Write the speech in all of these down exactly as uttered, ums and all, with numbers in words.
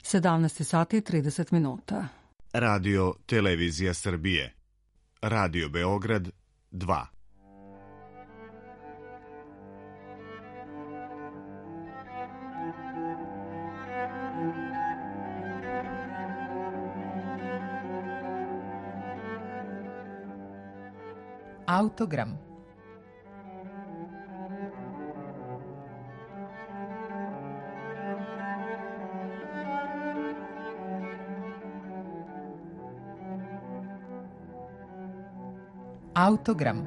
sedamnaest sati i trideset minuta. Radio Televizija Srbije. Radio Beograd dva. Autogram. Autogram.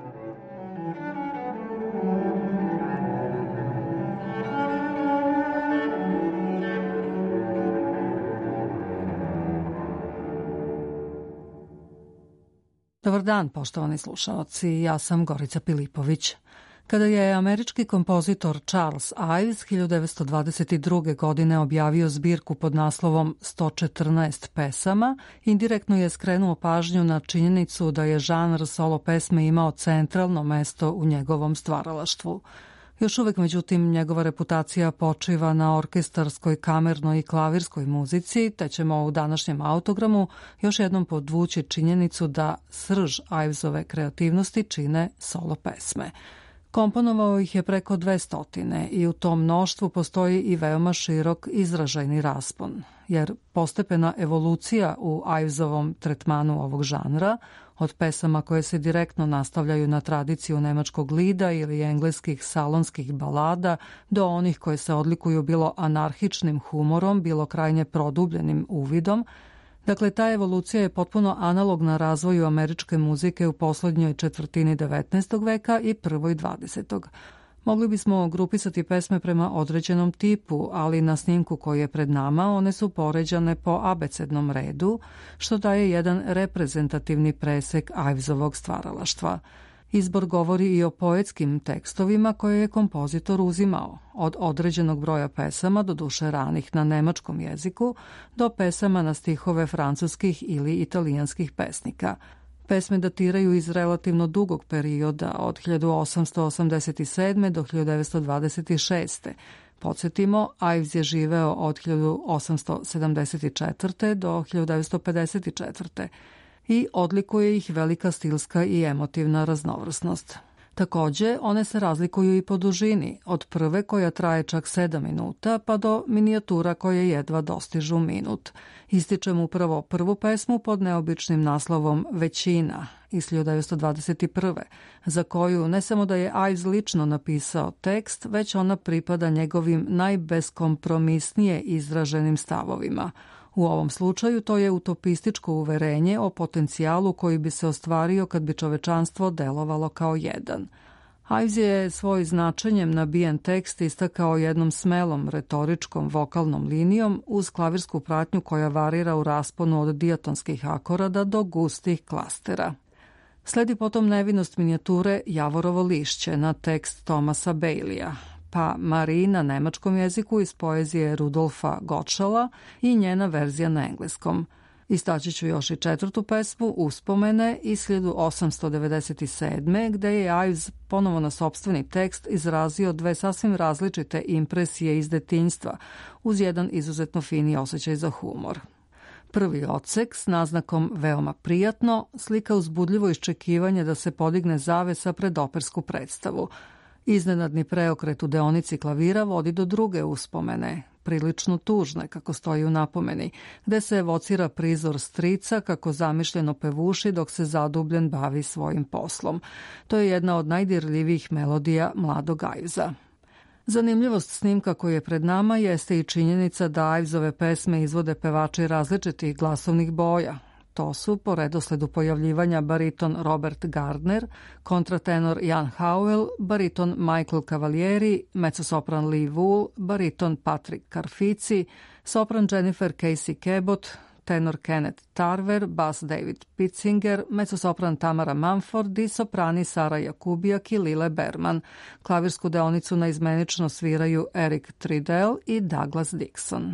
Dobar dan, poštovani slušaoci, ja sam Gorica Pilipović. Kada je američki kompozitor Charles Ives hiljadu devetsto dvadeset druge. godine objavio zbirku pod naslovom sto četrnaest pesama, indirektno je skrenuo pažnju na činjenicu da je žanr solo pesme imao centralno mesto u njegovom stvaralaštvu. Još uvek, međutim, njegova reputacija počiva na orkestarskoj, kamernoj i klavirskoj muzici, te ćemo u današnjem autogramu još jednom podvući činjenicu da srž Ivesove kreativnosti čine solo pesme. Komponovao ih je preko dvestotine i u tom mnoštvu postoji i veoma širok izražajni raspon, jer postepena evolucija u Ivesovom tretmanu ovog žanra, od pesama koje se direktno nastavljaju na tradiciju nemačkog lida ili engleskih salonskih balada, do onih koje se odlikuju bilo anarhičnim humorom, bilo krajnje produbljenim uvidom. Dakle, ta evolucija je potpuno analogna razvoju američke muzike u poslednjoj četvrtini devetnaestog veka i prvoj dvadesetog. Mogli bismo grupisati pesme prema određenom tipu, ali na snimku koji je pred nama one su poređane po abecednom redu, što daje jedan reprezentativni presek Ivesovog stvaralaštva. Izbor govori i o poetskim tekstovima koje je kompozitor uzimao, od određenog broja pesama, do duše ranih na nemačkom jeziku, do pesama na stihove francuskih ili italijanskih pesnika. Pesme datiraju iz relativno dugog perioda, od hiljadu osamsto osamdeset sedme. do hiljadu devetsto dvadeset šeste. Podsjetimo, Ives je živeo od hiljadu osamsto sedamdeset četvrte. do hiljadu devetsto pedeset četvrte. i odlikuje ih velika stilska i emotivna raznovrsnost. Takođe, one se razlikuju i po dužini, od prve koja traje čak sedam minuta pa do minijatura koje jedva dostižu minut. Ističem upravo prvu pesmu pod neobičnim naslovom Većina iz hiljadu devetsto dvadeset prve. za koju ne samo da je Ives lično napisao tekst, već ona pripada njegovim najbeskompromisnije izraženim stavovima. U ovom slučaju to je utopističko uverenje o potencijalu koji bi se ostvario kad bi čovečanstvo delovalo kao jedan. Ives je svoj značenjem nabijen tekst istakao jednom smelom retoričkom vokalnom linijom uz klavirsku pratnju koja varira u rasponu od dijatonskih akorada do gustih klastera. Sledi potom nevinost minijature Javorovo lišće na tekst Thomasa Baileya, pa Marie na nemačkom jeziku iz poezije Rudolfa Gottschala i njena verzija na engleskom. Istaći ću još i četvrtu pesmu Uspomene iz hiljadu osamsto devedeset sedme. gde je Ives ponovo na sopstveni tekst izrazio dve sasvim različite impresije iz detinjstva uz jedan izuzetno fini osjećaj za humor. Prvi odsek s naznakom veoma prijatno slika uzbudljivo iščekivanje da se podigne zavesa pred opersku predstavu. Iznenadni preokret u deonici klavira vodi do druge uspomene, prilično tužne, kako stoji u napomeni, gde se evocira prizor strica kako zamišljeno pevuši dok se zadubljen bavi svojim poslom. To je jedna od najdirljivijih melodija mladog Ivesa. Zanimljivost snimka koji je pred nama jeste i činjenica da Ivesove pesme izvode pevači različitih glasovnih boja. To su, po redosledu pojavljivanja, bariton Robert Gardner, kontratenor Jan Howell, bariton Michael Cavalieri, mezzosopran Lee Wool, bariton Patrick Carfici, sopran Jennifer Casey Cabot, tenor Kenneth Tarver, bas David Pitzinger, mezzosopran Tamara Mumford i soprani Sara Jakubijak i Lile Berman. Klavirsku deonicu naizmenično sviraju Eric Tridell i Douglas Dixon.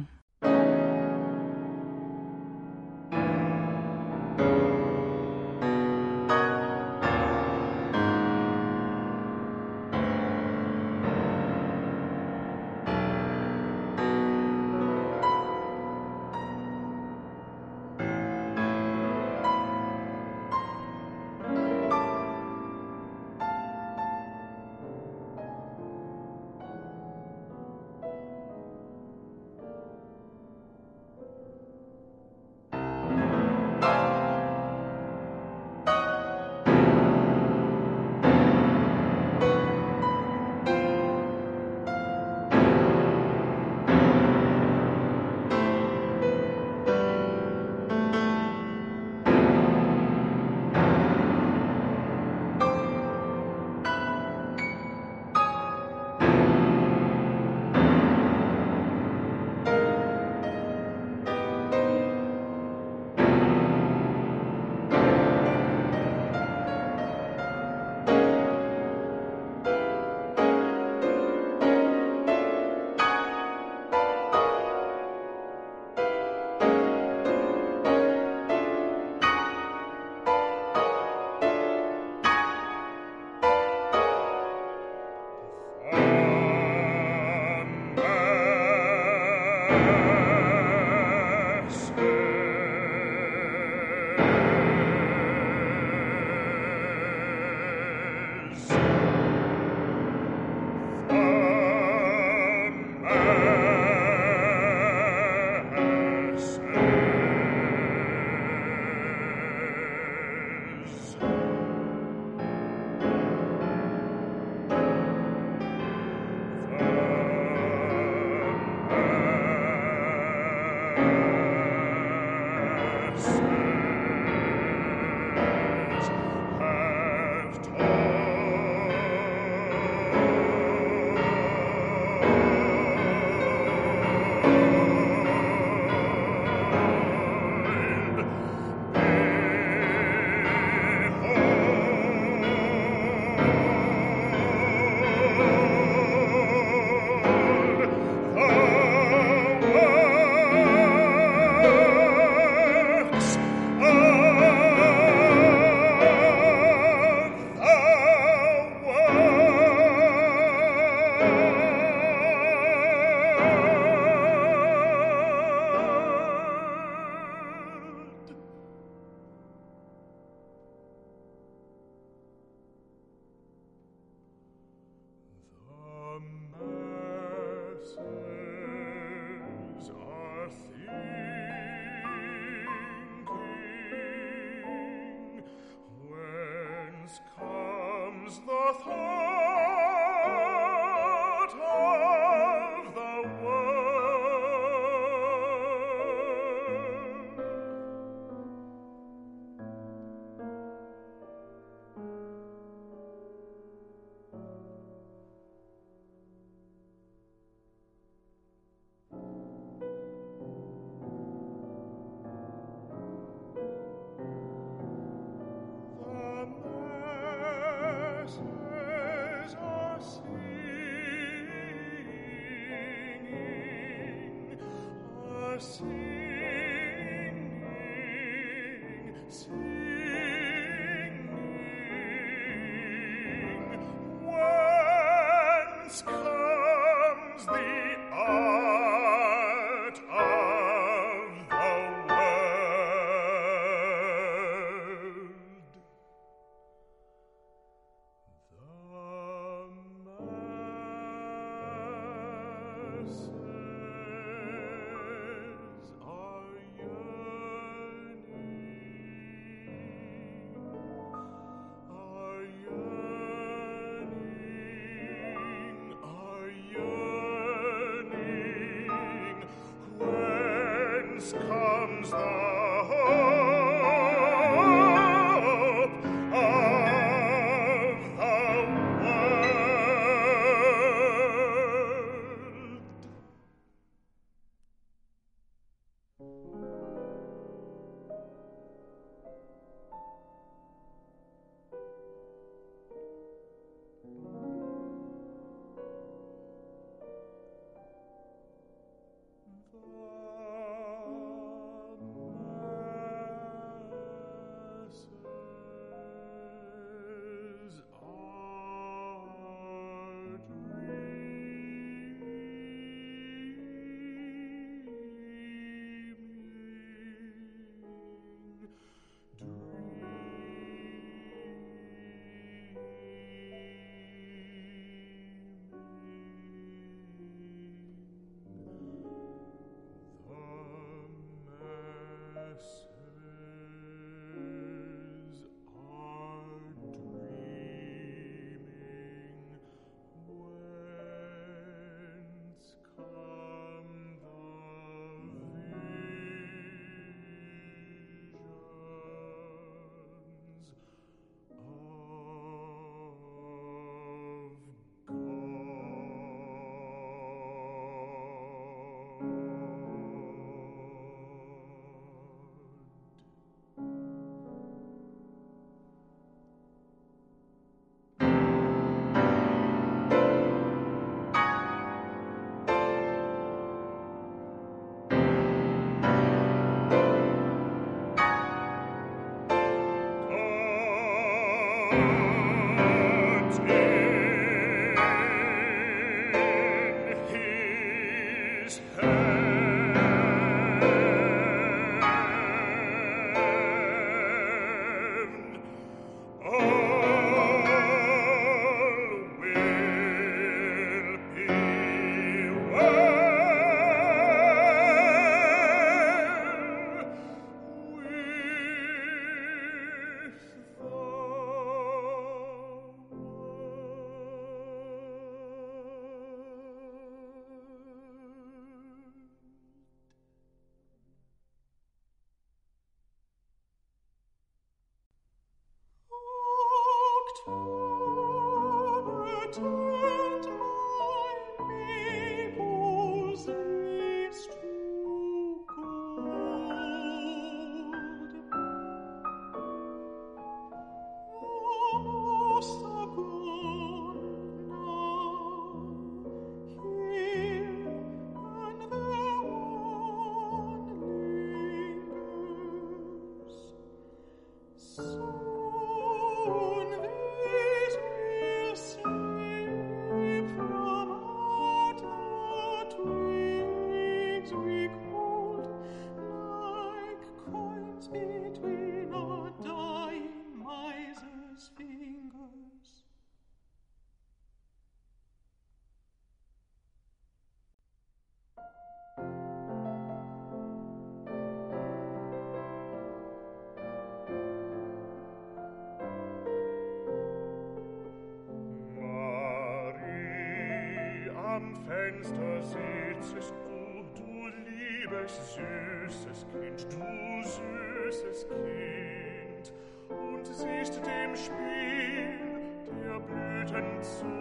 Fenster sitzest du, du liebes, süßes Kind, du süßes Kind, und siehst dem Spiel der Blüten zu,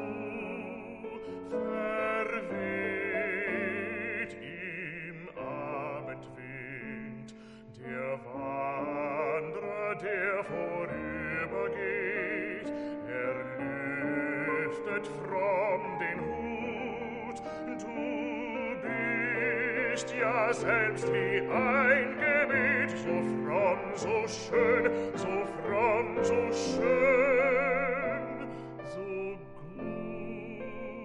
verweht im Abendwind, der Wanderer, der vorübergeht, er lüftet fromm den Hut. Du bist ja selbst wie ein Gebet, so fromm, so schön, so fromm, so schön, so gut.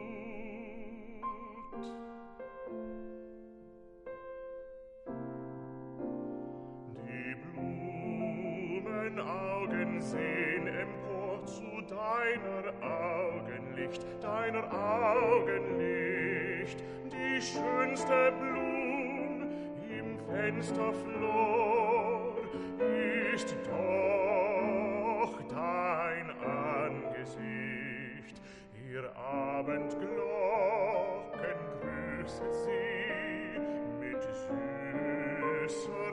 Die Blumenaugen sehen empor zu deiner Augenlicht, deiner Augenlicht, die schönste Blum im Fenster flor, ist doch dein Angesicht. Ihr Abendglocken grüßt sie mit süßer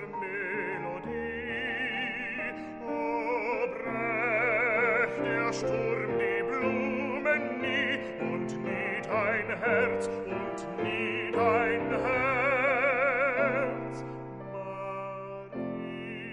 Melodie. O brech der Sturm die Blumen nie und nie dein Herz und nie dein Herz, Marie.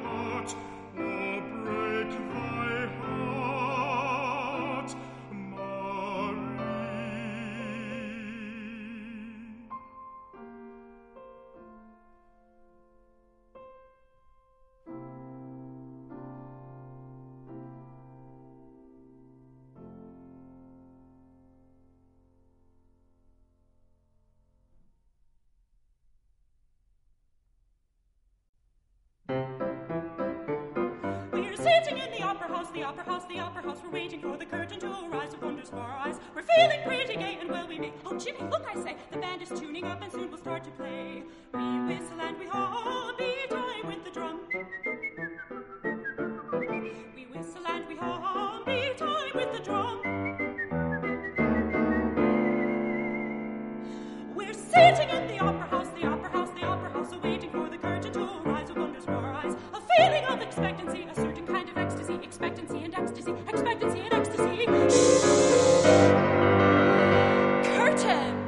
My sitting in the opera house, the opera house, the opera house. We're waiting for the curtain to rise with wonders for our eyes. We're feeling pretty gay and well we may. Oh, Jimmy, look, I say, the band is tuning up and soon we'll start to play. We whistle and we hum, beat time with the drum. We whistle and we hum, beat time with the drum. We're sitting in the opera house, the opera house, the opera house, waiting for the curtain to rise with wonders for our eyes. A feeling of expectancy, a certain kind of ecstasy, expectancy and ecstasy, expectancy and ecstasy. Curtain!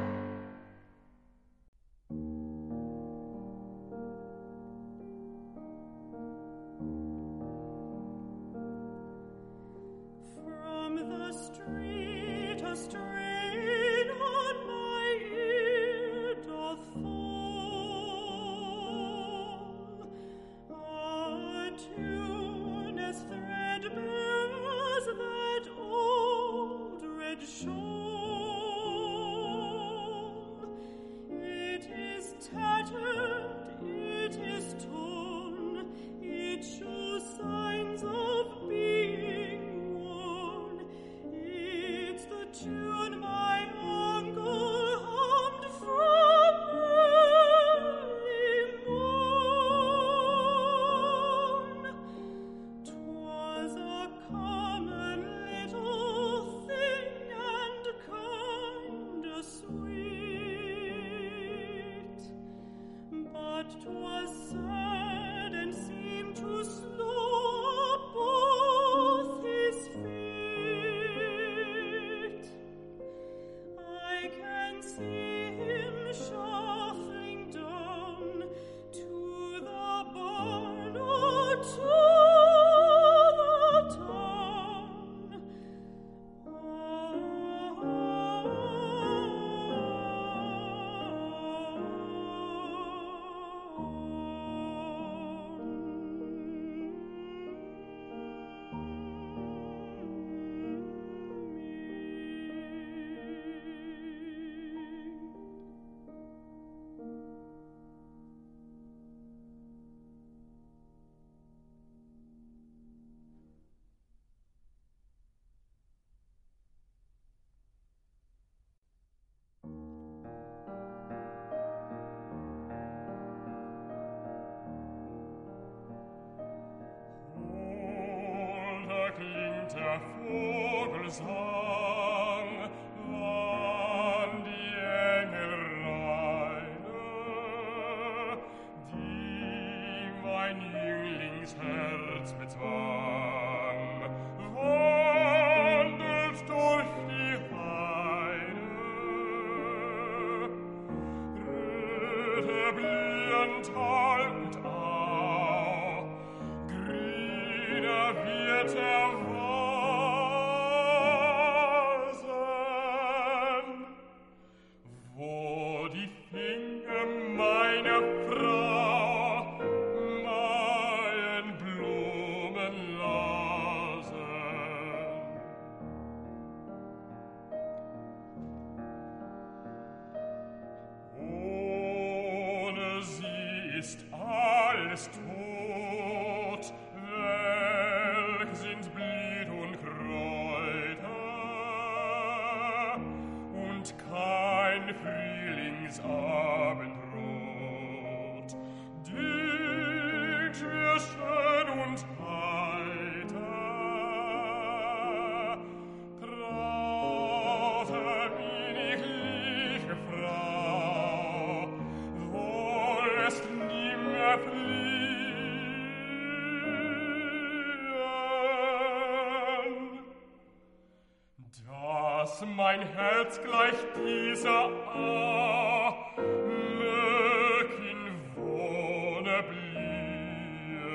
From the street a strain on my ear doth fall, a tune as threadbare as that old red shawl. It is tattered, it is torn, it shows signs of being worn. It's the tune my uncle hummed from early morn. 'Twas a common little thing and kinda sweet, but 'twas sad and seemed to slow up both his feet. I can see him shuffling down to the barn or to the town. Da klingt der Vogelsang, wann die Engel reine, die mein Jünglingsherz bezwang, wandelt durch die Heide. Röte blühen Tal und Au, grüner wird der Rasen, wo die Finger meiner Frau meien Blumen lasen. Ohne sie ist alles tot, welch sind Blüt und Kräuter und kein Frühlingsabendrot. Dünkt mir schön und heiter, traute minnigliche Frau, wollest nimmer fliehen, dass mein Herz gleich dieser Au mög in Wonne blühen.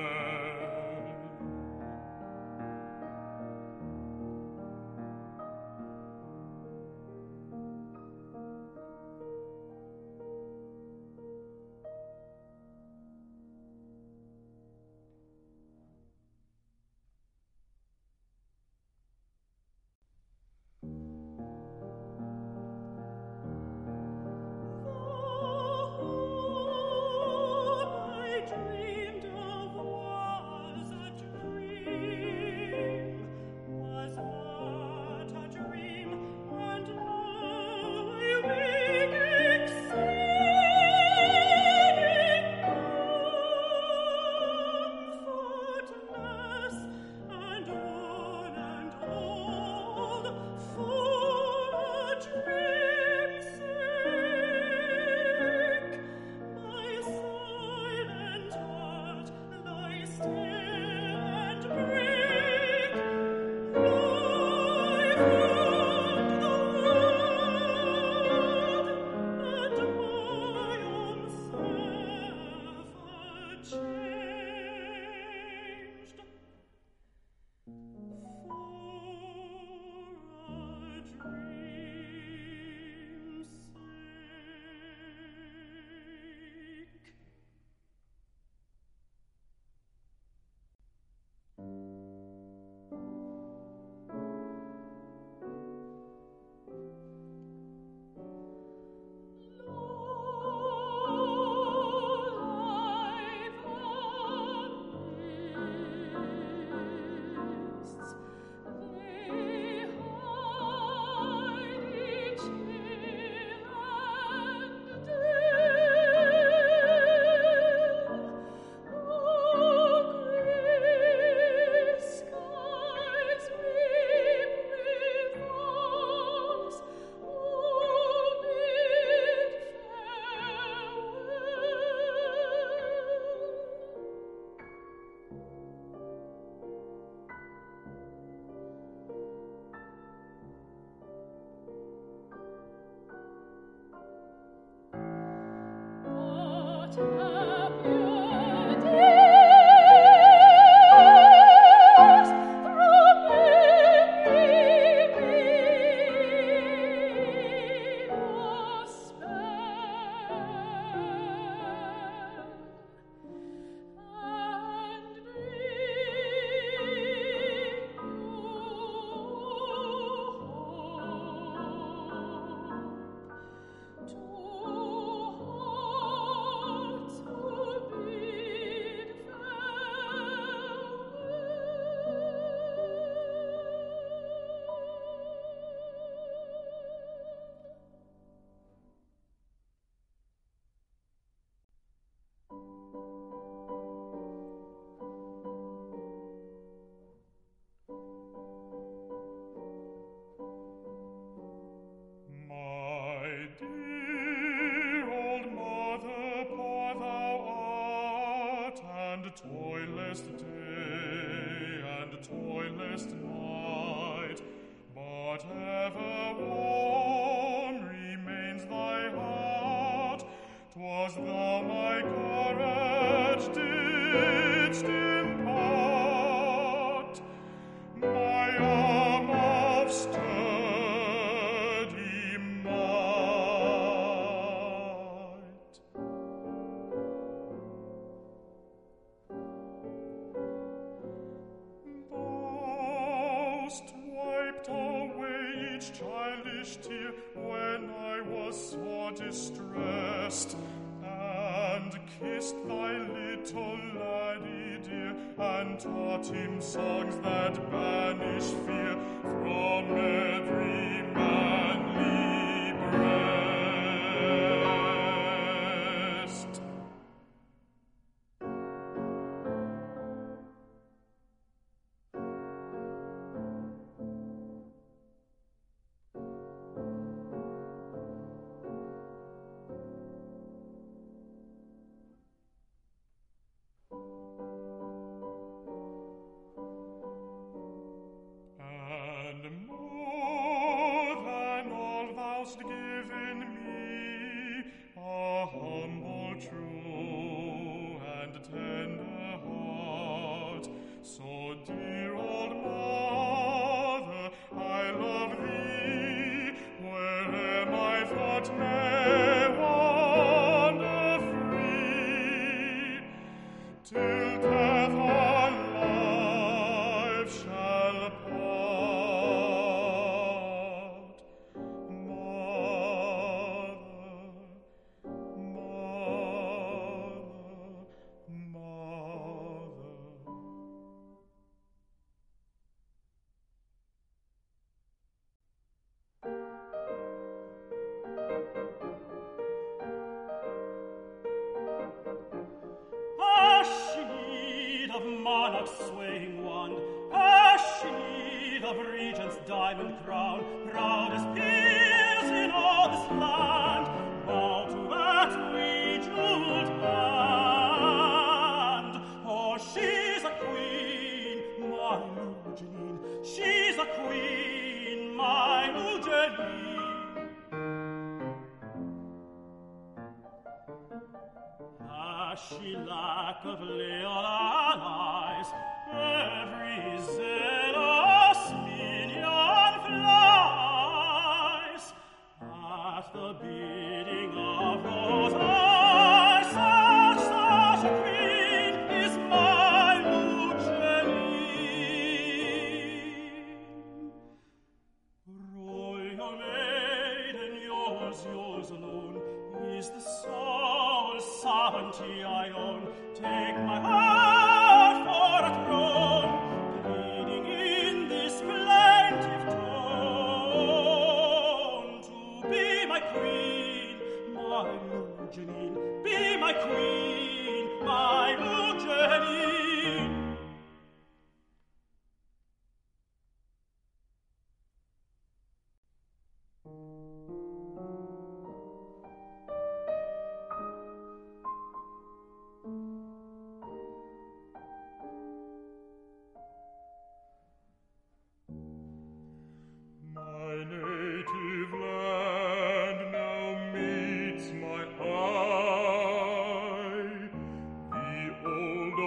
Land now meets my eyes.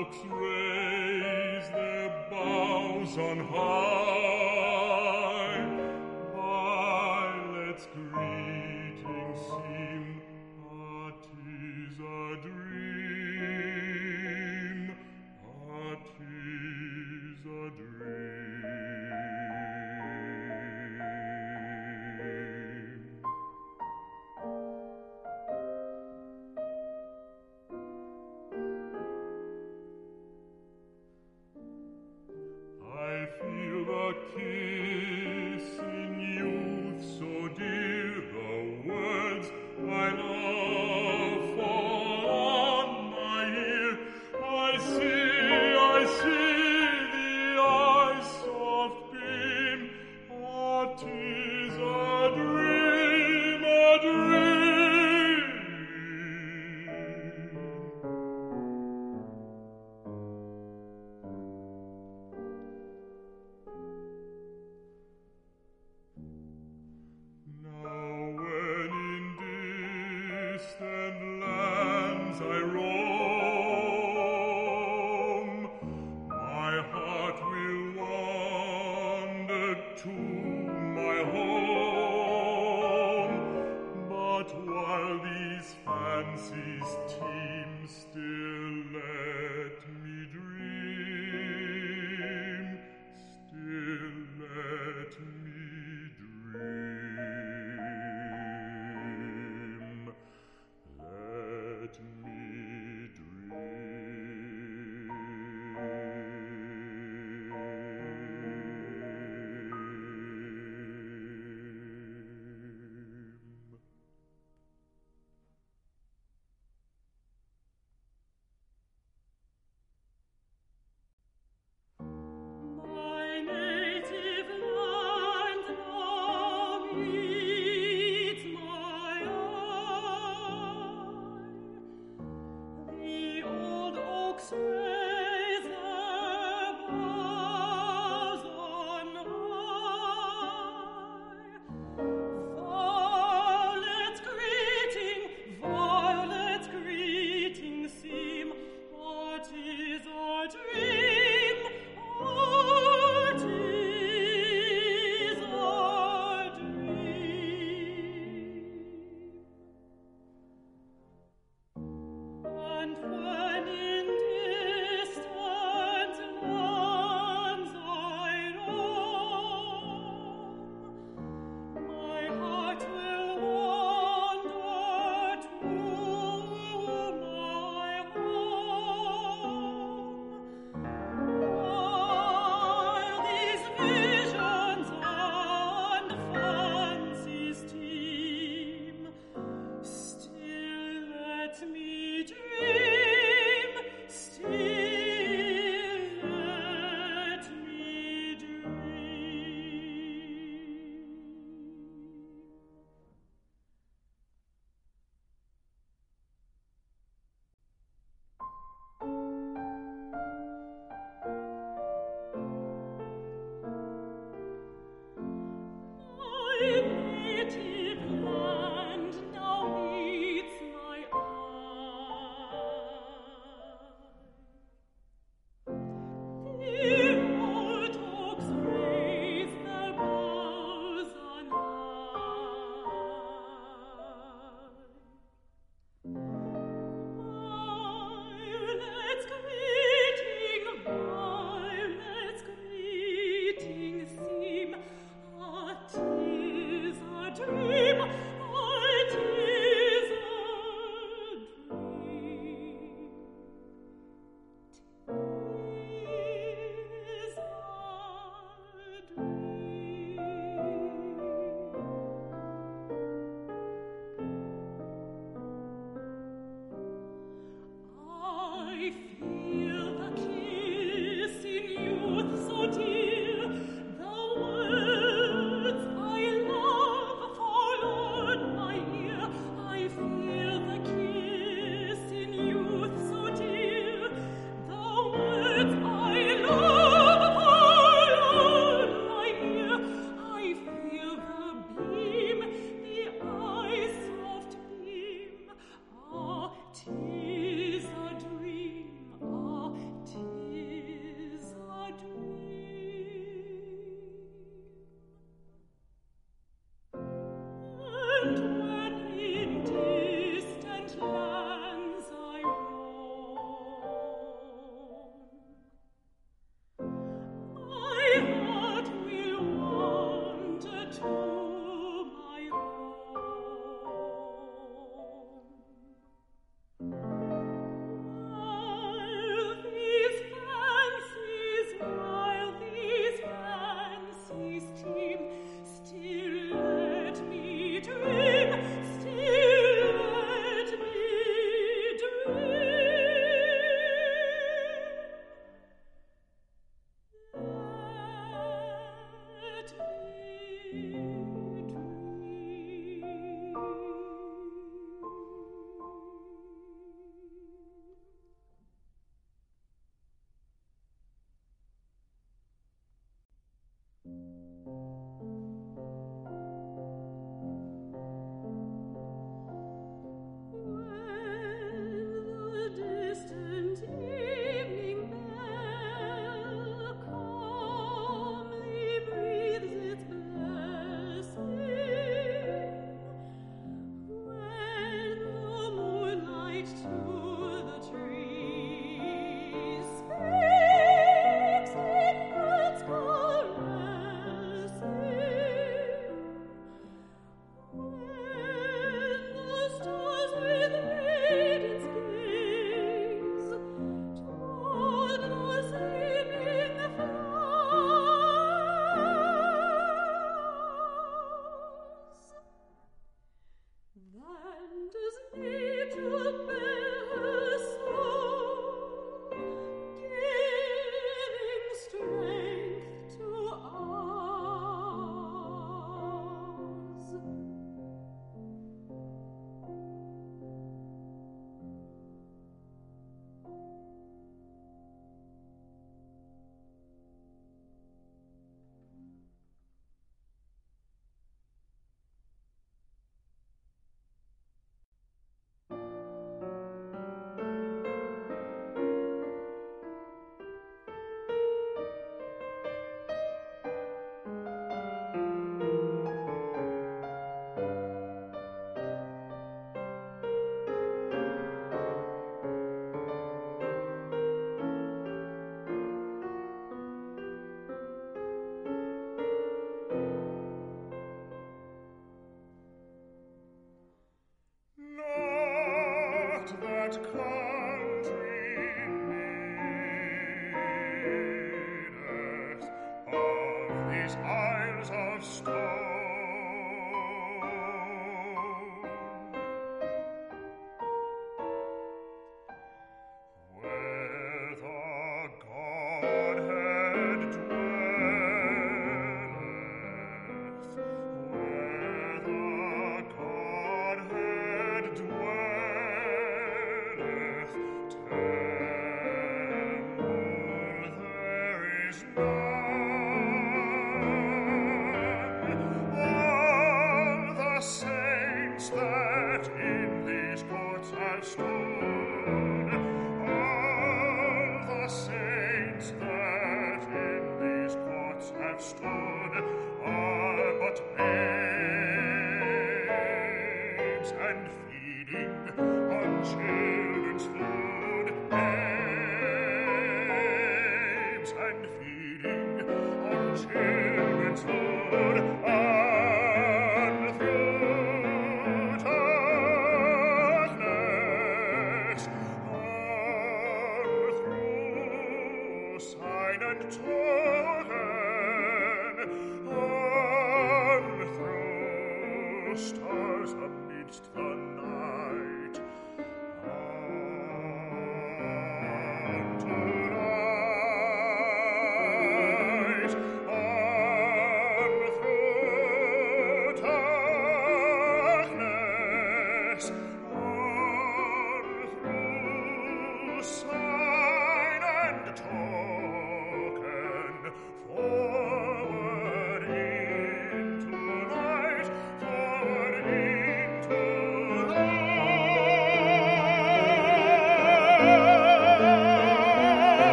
oaks raise their boughs on high. Violets greeting seem, ah, 'tis a dream, ah, 'tis a dream. I feel the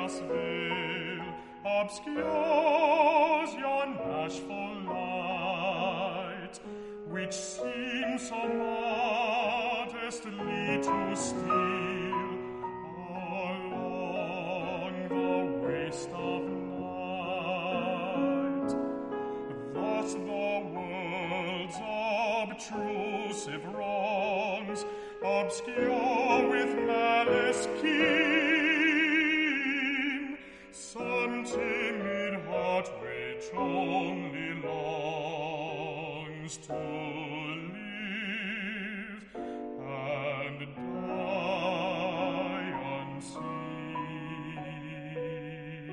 Maria's veil obscures yon bashful light, which seems so modestly to steal along the waste of night. Thus the world's obtrusive wrongs obscure with malice keen some timid heart which only longs to live and die unseen.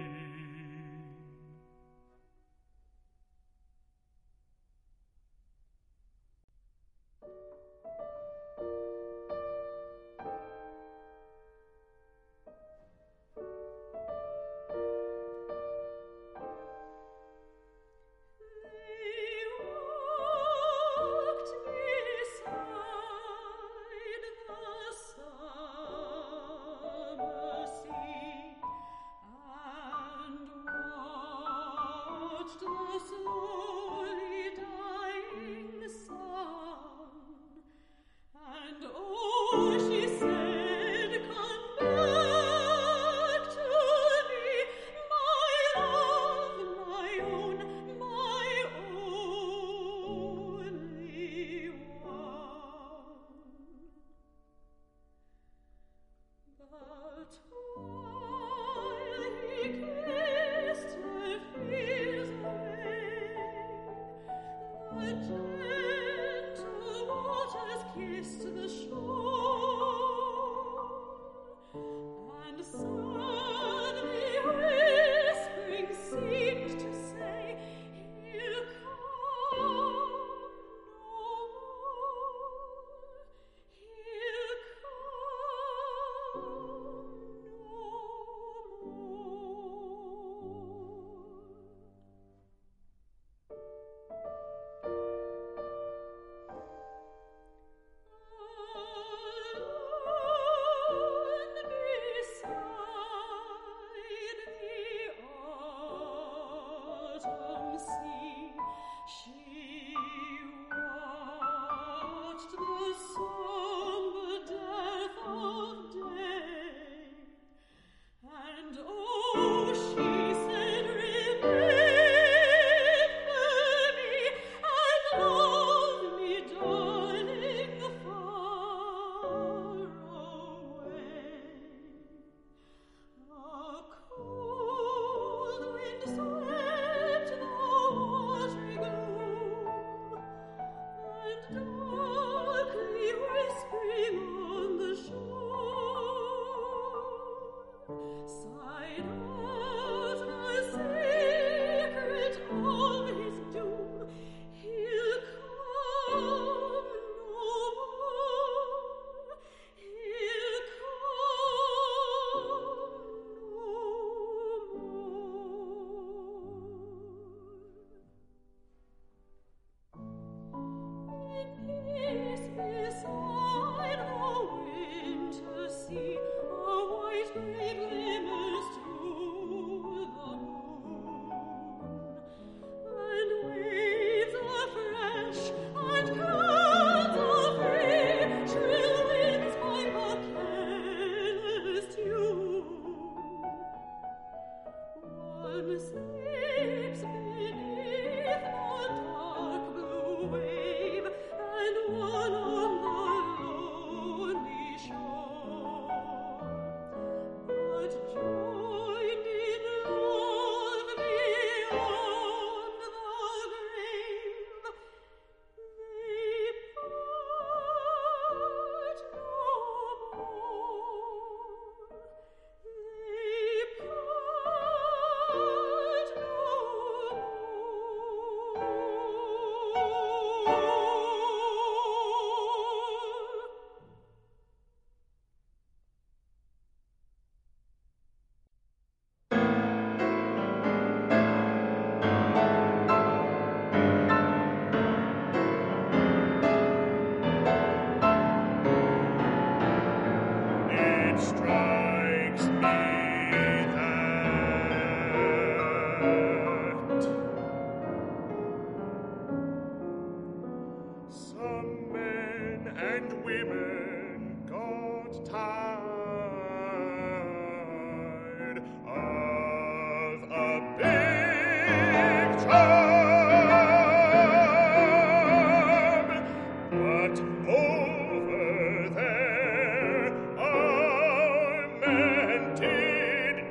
Alone beside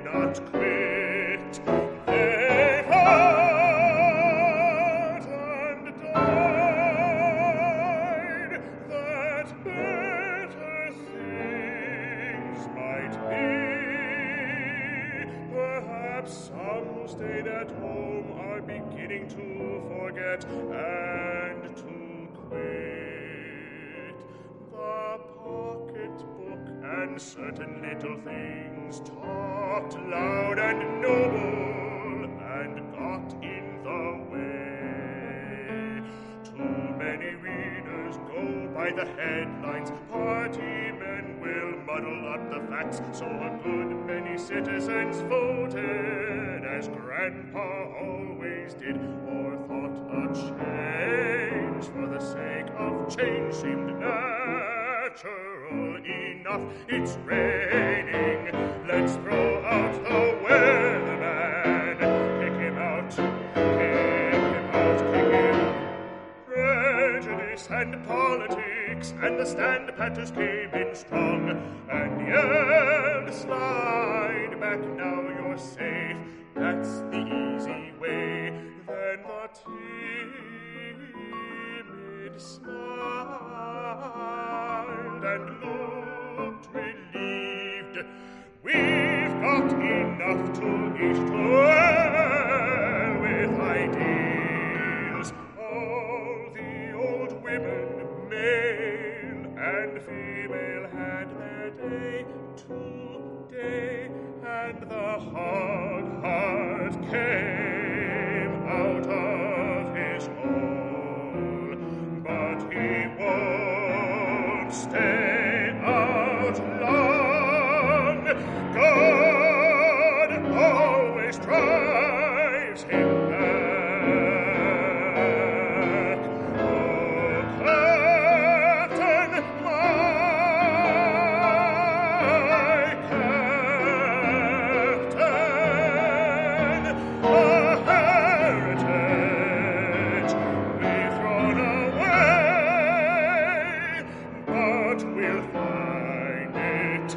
not quit. They fought and died that better things might be. Perhaps some stayed at home are beginning to forget and to quit the pocketbook and certain little things talked loud and noble and got in the way. Too many readers go by the headlines. Party men will muddle up the facts, so a good many citizens voted as Grandpa always did, or thought a change for the sake of change seemed natural enough. It's raining, let's throw out the weatherman. Kick him out, kick him out, kick him. Prejudice and politics and the stand-patters came in strong and yelled, slide back, now you're safe, that's the easy way. Then the timid smiled and looked relieved. We've got enough to each to well with ideals. All the old women, male and female, had their day today, and the hard heart came out of his hole. But he won't stay out long. God always drives him back. Oh, Captain, my Captain, a heritage we've thrown away, but we'll find it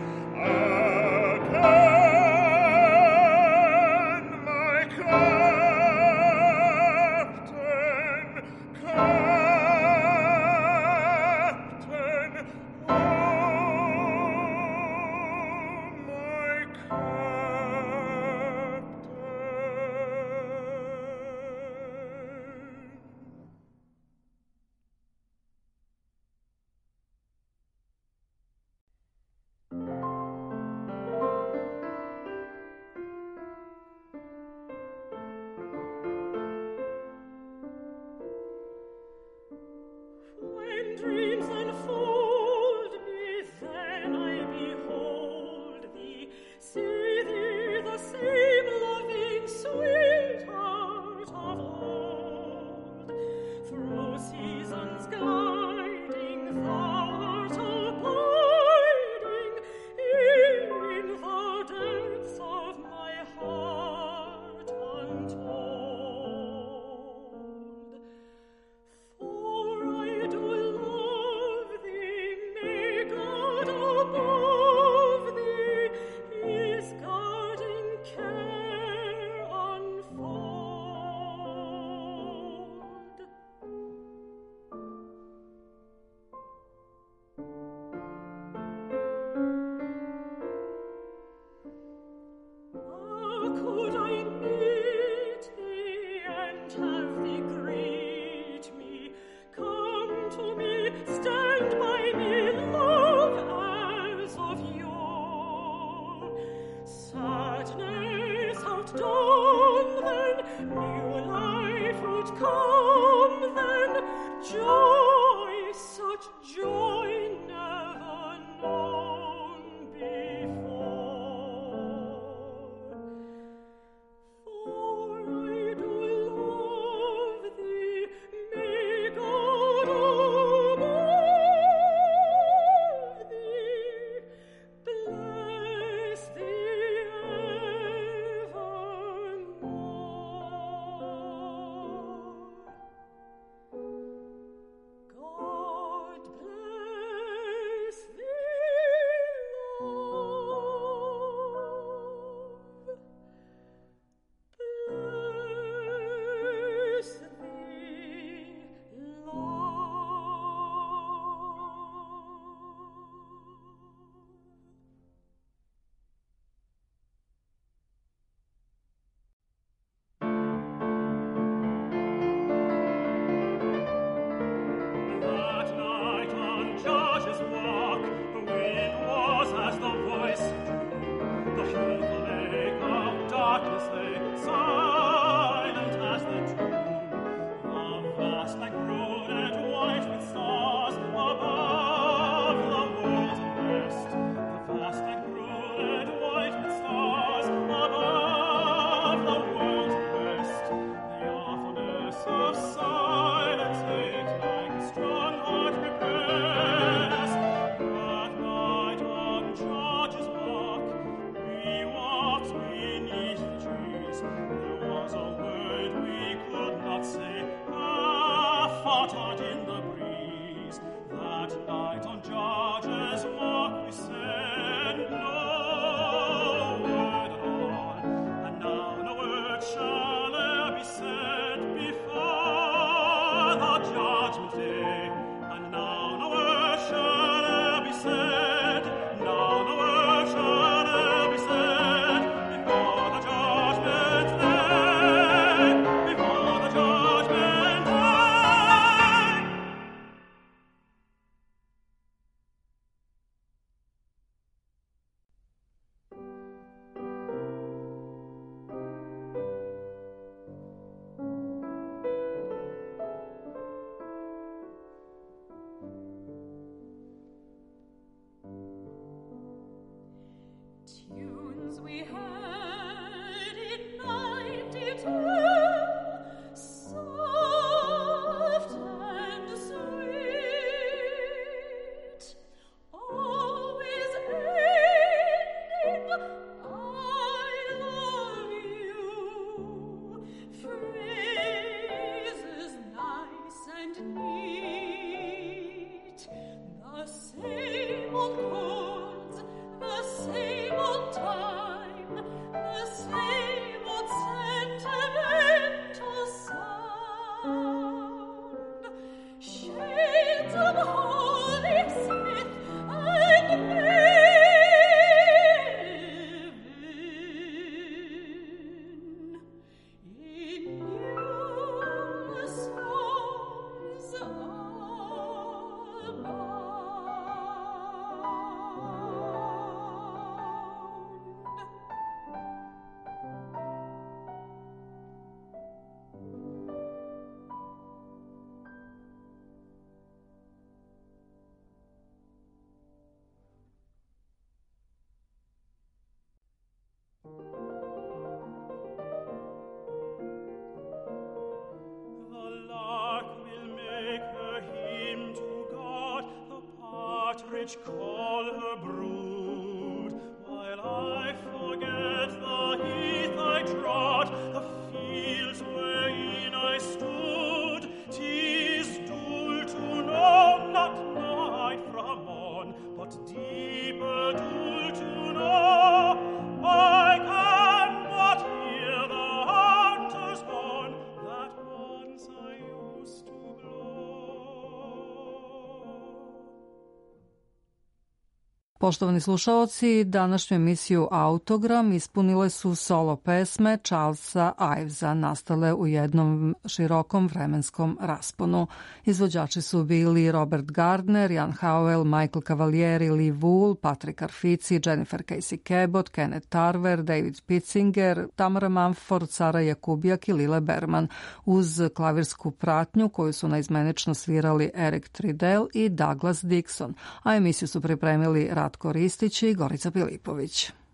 again, my Captain, Captain, oh, my Captain. When dreams unfold me, then I behold thee. See thee, the same loving sweetheart of old. Through seasons gliding, thou art abiding in the depths of my heart untold. For I do love thee, may God above thee his guarding care unfold. Ah, could I meet thee and have thee greet me, come to me, stand by me, love as of yore. Sadness outdone then, new life would come then, joy, such joy never known before. For I do love thee, may God above thee bless thee evermore. 'Twas Call her brood, while I forget the heath I trod, the fields wherein I stood. 'Tis dule to know, not night from morn, but deeper dule to know. I cannot hear the hunter's horn that once I used to blow. Poštovani slušaoci, današnju emisiju Autogram ispunile su solo pesme Charlesa Ivesa, nastale u jednom širokom vremenskom rasponu. Izvođači su bili Robert Gardner, Jan Howell, Michael Cavalieri, Lee Wool, Patrick Arfici, Jennifer Casey Cabot, Kenneth Tarver, David Pitzinger, Tamara Mumford, Sara Jakubjak i Lile Berman, uz klavirsku pratnju koju su naizmenično svirali Eric Tridell i Douglas Dixon, a emisiju su pripremili Ratko Ristić i Gorica Pilipović.